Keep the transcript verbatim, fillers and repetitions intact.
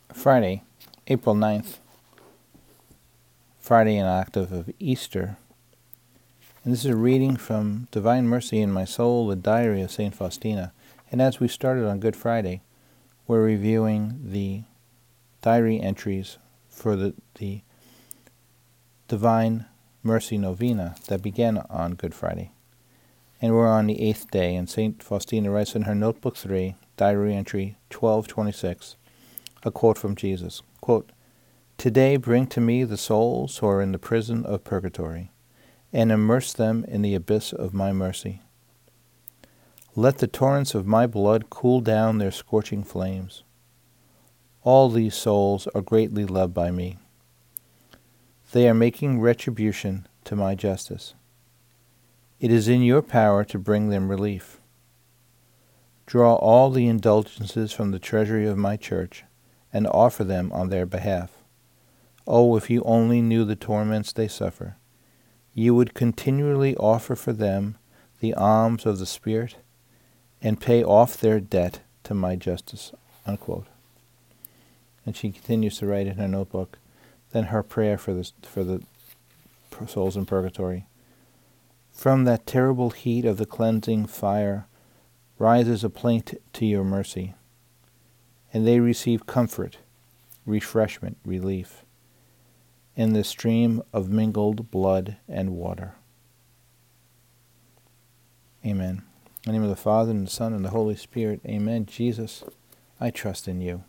Friday, April ninth, Friday in octave of Easter. And this is a reading from Divine Mercy in My Soul, the Diary of Saint Faustina. And as we started on Good Friday, we're reviewing the diary entries for the, the Divine Mercy Novena that began on Good Friday. And we're on the eighth day, and Saint Faustina writes in her Notebook three, Diary Entry twelve twenty-six, a quote from Jesus. Quote, "Today bring to me the souls who are in the prison of purgatory, and immerse them in the abyss of my mercy. Let the torrents of my blood cool down their scorching flames. All these souls are greatly loved by me. They are making retribution to my justice. It is in your power to bring them relief. Draw all the indulgences from the treasury of my church, and offer them on their behalf. Oh, if you only knew the torments they suffer, you would continually offer for them the alms of the Spirit, and pay off their debt to my justice." Unquote. And she continues to write in her notebook, then her prayer for the, for the souls in purgatory. "From that terrible heat of the cleansing fire rises a plaint to your mercy, and they receive comfort, refreshment, relief, in the stream of mingled blood and water." Amen. In the name of the Father, and the Son, and the Holy Spirit. Amen. Jesus, I trust in you.